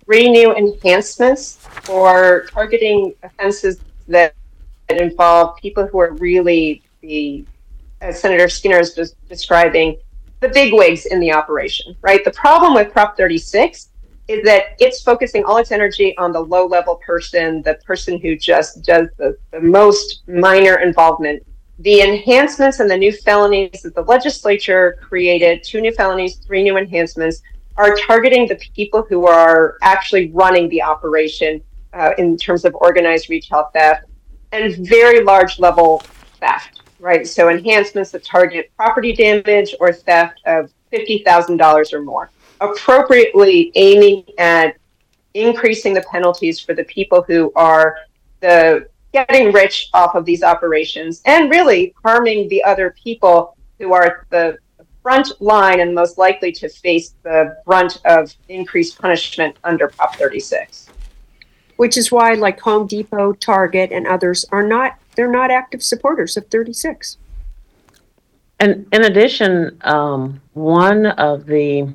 three new enhancements for targeting offenses that, that involve people who are really the, as Senator Skinner is just describing, the bigwigs in the operation, right? The problem with Prop thirty-six is that it's focusing all its energy on the low-level person, the person who just does the, the most minor involvement. The enhancements and the new felonies that the legislature created, two new felonies, three new enhancements, are targeting the people who are actually running the operation uh, in terms of organized retail theft and very large level theft, right? So enhancements that target property damage or theft of fifty thousand dollars or more, appropriately aiming at increasing the penalties for the people who are the getting rich off of these operations and really harming the other people who are the front line and most likely to face the brunt of increased punishment under Prop thirty-six. Which is why, like Home Depot, Target, and others are not, they're not active supporters of thirty-six. And in addition, um, one of the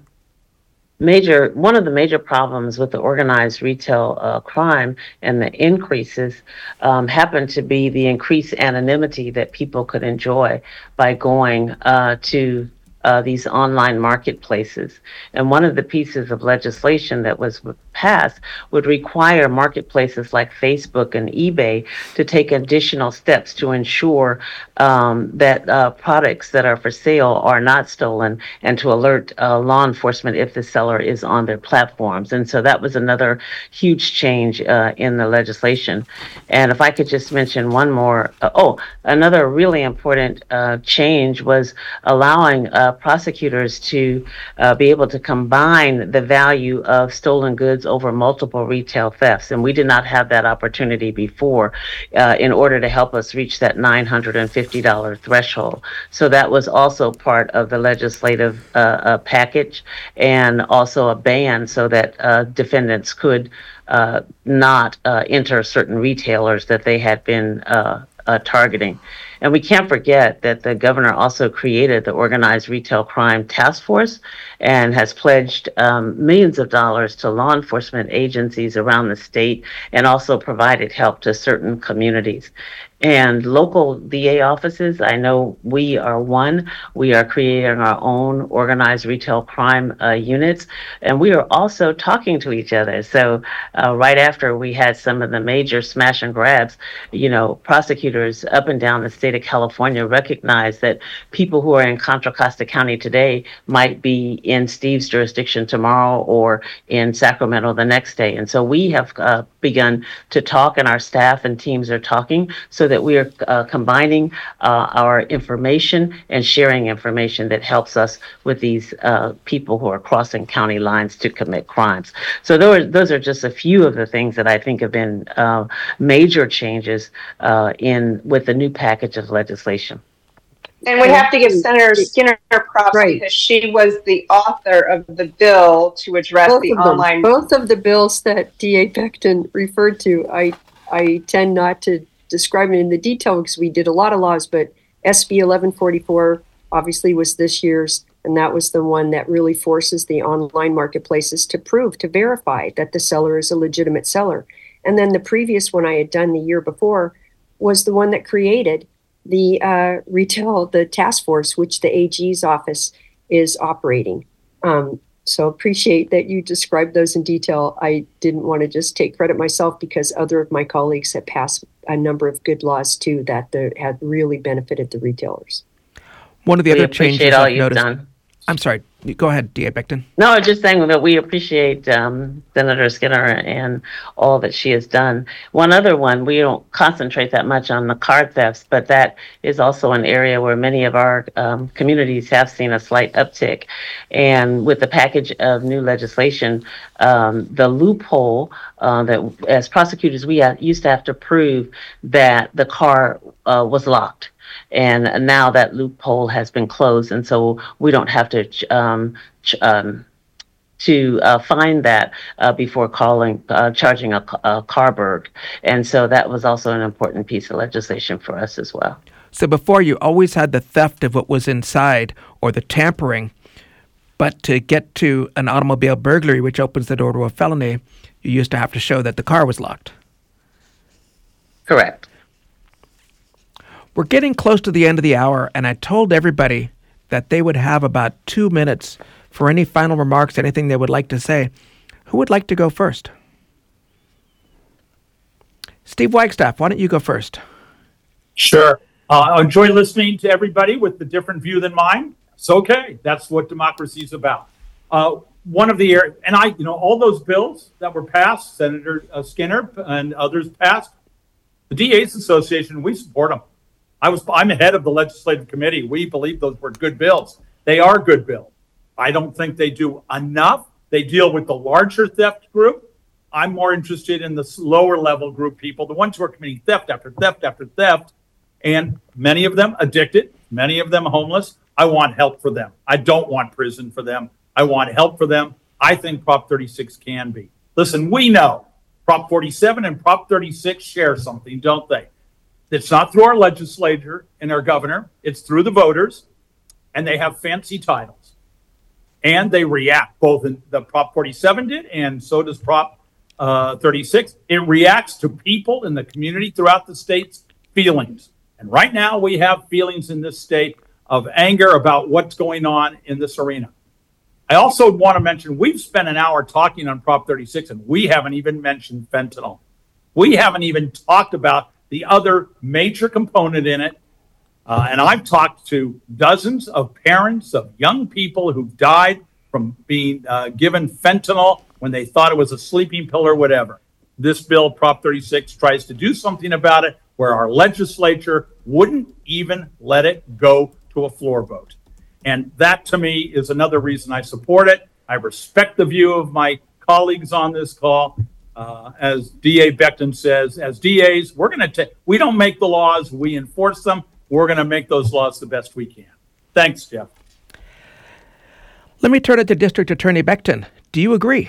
major one of the major problems with the organized retail uh, crime and the increases um, happened to be the increased anonymity that people could enjoy by going uh, to uh, these online marketplaces. And one of the pieces of legislation that was passed would require marketplaces like Facebook and eBay to take additional steps to ensure um, that uh, products that are for sale are not stolen, and to alert uh, law enforcement if the seller is on their platforms. And so that was another huge change uh, in the legislation. And if I could just mention one more, uh, oh, another really important uh, change was allowing uh, prosecutors to uh, be able to combine the value of stolen goods over multiple retail thefts. And we did not have that opportunity before uh, in order to help us reach that nine hundred fifty dollars threshold. So that was also part of the legislative uh, uh, package, and also a ban so that uh, defendants could uh, not uh, enter certain retailers that they had been uh, uh, targeting. And we can't forget that the governor also created the Organized Retail Crime Task Force and has pledged um, millions of dollars to law enforcement agencies around the state, and also provided help to certain communities. And local D A offices, I know we are one. We are creating our own organized retail crime uh, units, and we are also talking to each other. So uh, right after we had some of the major smash and grabs, you know, prosecutors up and down the state of California recognized that people who are in Contra Costa County today might be in Steve's jurisdiction tomorrow or in Sacramento the next day. And so we have uh, begun to talk, and our staff and teams are talking, so that we are uh, combining uh, our information and sharing information that helps us with these uh, people who are crossing county lines to commit crimes. So those, those are just a few of the things that I think have been uh, major changes uh, in with the new package of legislation. And we have to give Senator Skinner props, right, because she was the author of the bill to address both the online. Both of the bills that D A Becton referred to, I I tend not to describe it in the detail because we did a lot of laws, but S B eleven forty-four obviously was this year's, and that was the one that really forces the online marketplaces to prove, to verify that the seller is a legitimate seller. And then the previous one I had done the year before was the one that created the uh, retail, the task force, which the A G's office is operating. Um, so appreciate that you described those in detail. I didn't want to just take credit myself, because other of my colleagues have passed a number of good laws too that the, have really benefited the retailers. One of the we other changes all I've you've noticed. Done. I'm sorry. Go ahead, D A Becton. No, I was just saying that we appreciate um, Senator Skinner and all that she has done. One other one, we don't concentrate that much on the card thefts, but that is also an area where many of our um, communities have seen a slight uptick. And with the package of new legislation, um, the loophole uh, that as prosecutors we have, used to have to prove that the car uh, was locked. And now that loophole has been closed, and so we don't have to um, ch- um, to uh, find that uh, before calling, uh, charging a, a Carberg. And so that was also an important piece of legislation for us as well. So before, you always had the theft of what was inside, or the tampering. But to get to an automobile burglary, which opens the door to a felony, you used to have to show that the car was locked. Correct. We're getting close to the end of the hour, and I told everybody that they would have about two minutes for any final remarks, anything they would like to say. Who would like to go first? Steve Wagstaff, why don't you go first? Sure. Uh, I enjoy listening to everybody with a different view than mine. It's okay. That's what democracy is about. Uh, one of the areas, and I, you know, all those bills that were passed, Senator uh, Skinner and others passed, the D A's Association, we support them. I was, I'm head of the legislative committee. We believe those were good bills. They are good bills. I don't think they do enough. They deal with the larger theft group. I'm more interested in the lower level group people, the ones who are committing theft after theft after theft, and many of them addicted, many of them homeless. I want help for them. I don't want prison for them. I want help for them. I think Prop thirty-six can be. Listen, we know Prop forty-seven and Prop thirty-six share something, don't they? It's not through our legislature and our governor. It's through the voters, and they have fancy titles. And they react, both in the Prop forty-seven did, and so does Prop uh, thirty-six. It reacts to people in the community throughout the state's feelings. And right now we have feelings in this state of anger about what's going on in this arena. I also want to mention, we've spent an hour talking on Prop thirty-six, and we haven't even mentioned fentanyl. We haven't even talked about the other major component in it. Uh, and I've talked to dozens of parents of young people who've died from being uh, given fentanyl when they thought it was a sleeping pill or whatever. This bill, Prop thirty-six, tries to do something about it where our legislature wouldn't even let it go to a floor vote. And that, to me, is another reason I support it. I respect the view of my colleagues on this call. Uh, as D A Becton says, as D As, we're going to take, we don't make the laws, we enforce them. We're going to make those laws the best we can. Thanks, Jeff. Let me turn it to District Attorney Becton. Do you agree?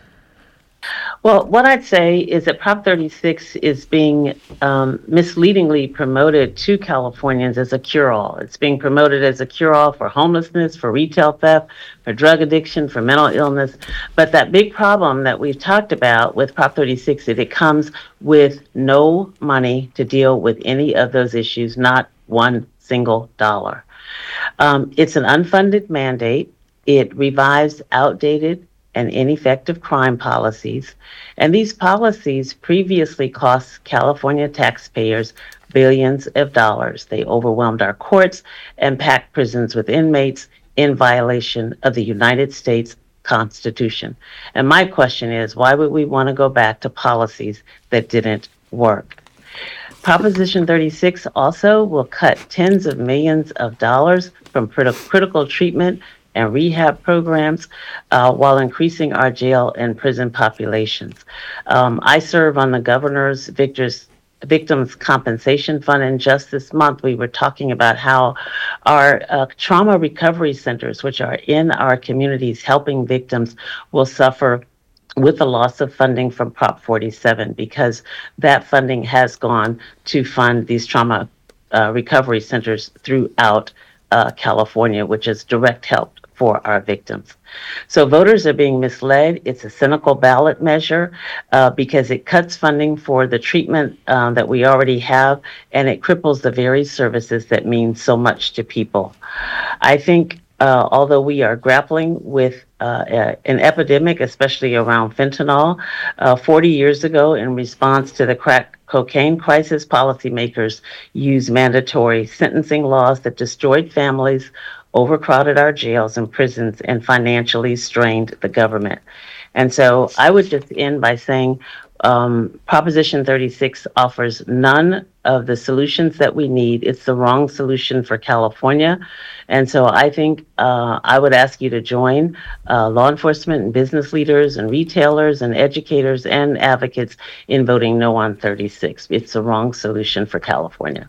Well, what I'd say is that Prop thirty-six is being um, misleadingly promoted to Californians as a cure-all. It's being promoted as a cure-all for homelessness, for retail theft, for drug addiction, for mental illness. But that big problem that we've talked about with Prop thirty-six is it comes with no money to deal with any of those issues, not one single dollar. Um, it's an unfunded mandate. It revives outdated and ineffective crime policies. And these policies previously cost California taxpayers billions of dollars. They overwhelmed our courts and packed prisons with inmates in violation of the United States Constitution. And my question is, why would we want to go back to policies that didn't work? Proposition thirty-six also will cut tens of millions of dollars from crit- critical treatment and rehab programs uh, while increasing our jail and prison populations. Um, I serve on the governor's Victor's Victims Compensation Fund, and just this month we were talking about how our uh, trauma recovery centers, which are in our communities helping victims, will suffer with the loss of funding from Prop forty-seven, because that funding has gone to fund these trauma uh, recovery centers throughout uh, California, which is direct help for our victims. So voters are being misled. It's a cynical ballot measure uh, because it cuts funding for the treatment uh, that we already have, and it cripples the very services that mean so much to people. I think uh, although we are grappling with uh, a, an epidemic, especially around fentanyl, uh, forty years ago, in response to the crack cocaine crisis, policymakers used mandatory sentencing laws that destroyed families, overcrowded our jails and prisons, and financially strained the government. And so I would just end by saying um, Proposition thirty-six offers none of the solutions that we need. It's the wrong solution for California. And so I think uh, I would ask you to join uh, law enforcement and business leaders and retailers and educators and advocates in voting no on thirty-six. It's the wrong solution for California.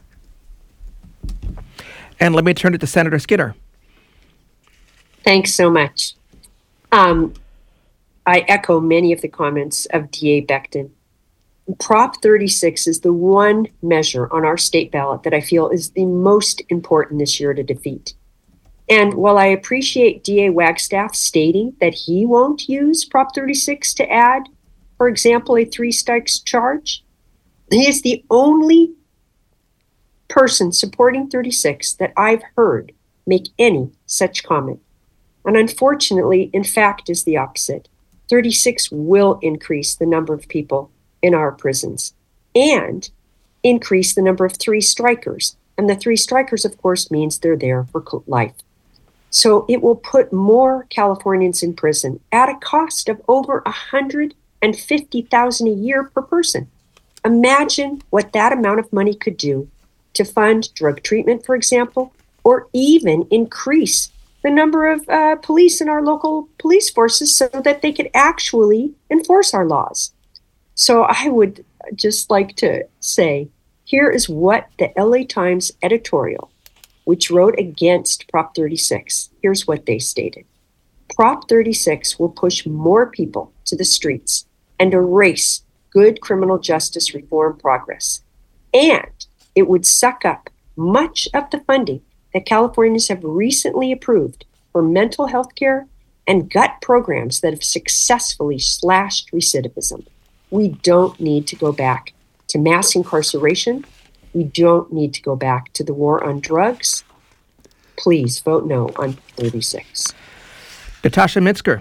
And let me turn it to Senator Skinner. Thanks so much. Um, I echo many of the comments of D A Becton. Prop thirty-six is the one measure on our state ballot that I feel is the most important this year to defeat. And while I appreciate D A Wagstaff stating that he won't use Prop thirty-six to add, for example, a three strikes charge, he is the only person supporting thirty-six that I've heard make any such comment. And unfortunately, in fact, is the opposite. thirty-six will increase the number of people in our prisons and increase the number of three strikers. And the three strikers, of course, means they're there for life. So it will put more Californians in prison at a cost of over one hundred fifty thousand dollars a year per person. Imagine what that amount of money could do to fund drug treatment, for example, or even increase the number of uh, police in our local police forces so that they could actually enforce our laws. So I would just like to say, here is what the L A Times editorial, which wrote against Prop thirty-six, here's what they stated. Prop thirty-six will push more people to the streets and erase good criminal justice reform progress. And it would suck up much of the funding that Californians have recently approved for mental health care and gut programs that have successfully slashed recidivism. We don't need to go back to mass incarceration. We don't need to go back to the war on drugs. Please vote no on thirty-six. Natasha Minsker.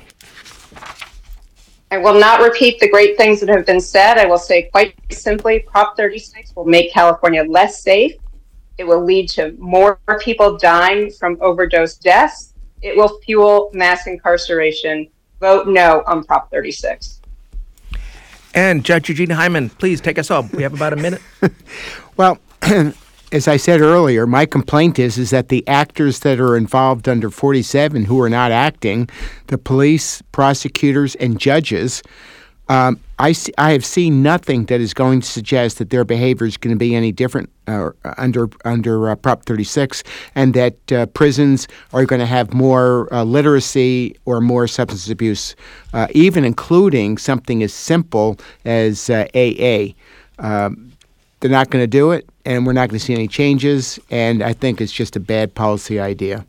I will not repeat the great things that have been said. I will say quite simply, Prop thirty-six will make California less safe. It will lead to more people dying from overdose deaths. It will fuel mass incarceration. Vote no on Prop thirty-six. And Judge Eugene Hyman, please take us home. We have about a minute. Well, as I said earlier, my complaint is is that the actors that are involved under forty-seven who are not acting, the police, prosecutors, and judges, um, I, see, I have seen nothing that is going to suggest that their behavior is going to be any different uh, under under uh, Prop thirty-six, and that uh, prisons are going to have more uh, literacy or more substance abuse, uh, even including something as simple as uh, A A. Um, they're not going to do it, and we're not going to see any changes, and I think it's just a bad policy idea.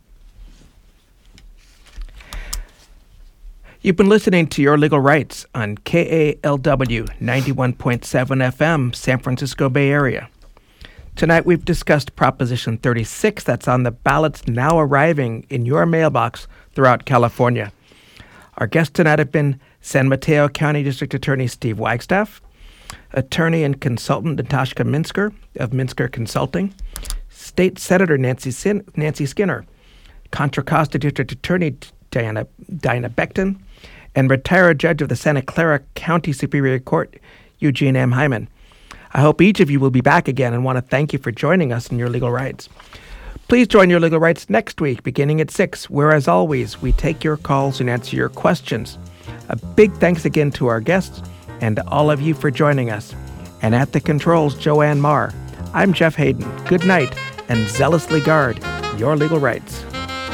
You've been listening to Your Legal Rights on K A L W ninety-one point seven F M, San Francisco Bay Area. Tonight we've discussed Proposition thirty-six that's on the ballots now arriving in your mailbox throughout California. Our guests tonight have been San Mateo County District Attorney Steve Wagstaff, Attorney and Consultant Natasha Minsker of Minsker Consulting, State Senator Nancy, Sin- Nancy Skinner, Contra Costa District Attorney Diana, Diana Becton, and retired judge of the Santa Clara County Superior Court, Eugene M. Hyman. I hope each of you will be back again and want to thank you for joining us in Your Legal Rights. Please join Your Legal Rights next week, beginning at six, where, as always, we take your calls and answer your questions. A big thanks again to our guests and to all of you for joining us. And at the controls, Joanne Marr. I'm Jeff Hayden. Good night, and zealously guard your legal rights.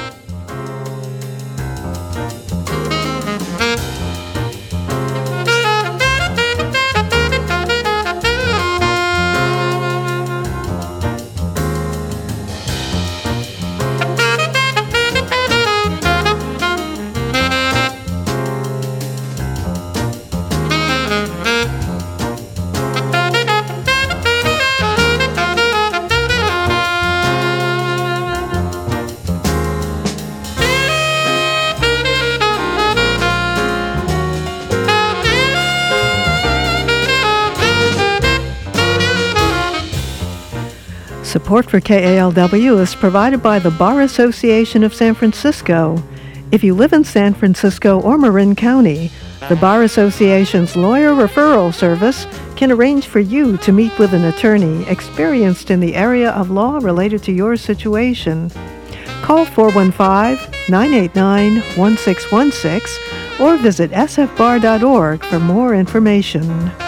Support for K A L W is provided by the Bar Association of San Francisco. If you live in San Francisco or Marin County, the Bar Association's lawyer referral service can arrange for you to meet with an attorney experienced in the area of law related to your situation. Call four one five, nine eight nine, one six one six or visit s f bar dot org for more information.